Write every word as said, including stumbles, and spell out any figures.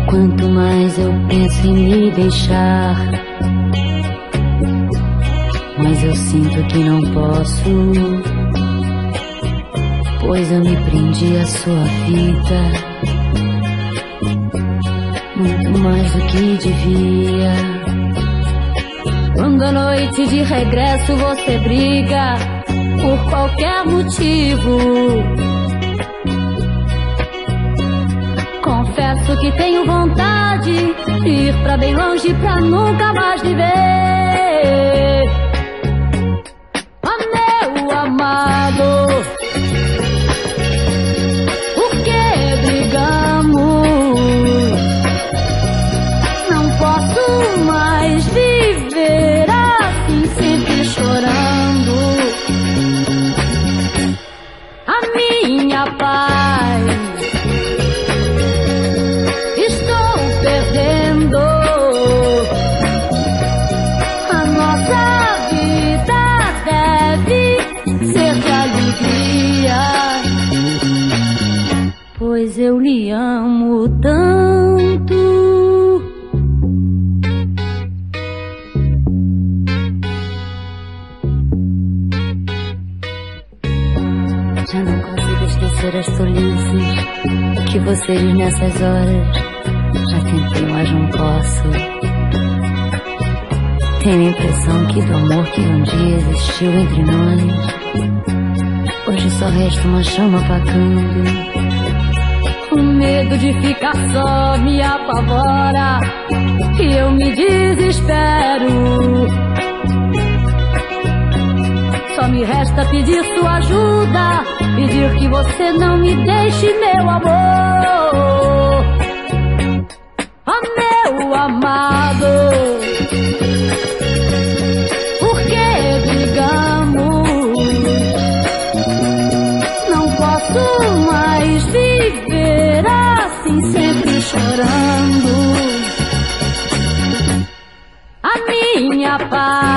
Quanto mais eu penso em me deixar, mas eu sinto que não posso, pois eu me prendi à sua vida, muito mais do que devia. Quando à noite de regresso você briga por qualquer motivo, confesso que tenho vontade de ir pra bem longe pra nunca mais viver. Oh, meu amado, por que brigamos? Não posso mais viver assim, sempre chorando. A minha paz perdendo, a nossa vida deve ser de alegria, pois eu lhe amo tanto. Já não consigo esquecer as tolices que você diz nessas horas. Já tentei, mas não posso. Tenho a impressão que do amor que um dia existiu entre nós, hoje só resta uma chama apagando. O medo de ficar só me apavora e eu me desespero. Só me resta pedir sua ajuda, pedir que você não me deixe, meu amor. Oh, meu amado, por que brigamos? Não posso mais viver assim, sempre chorando. A minha paz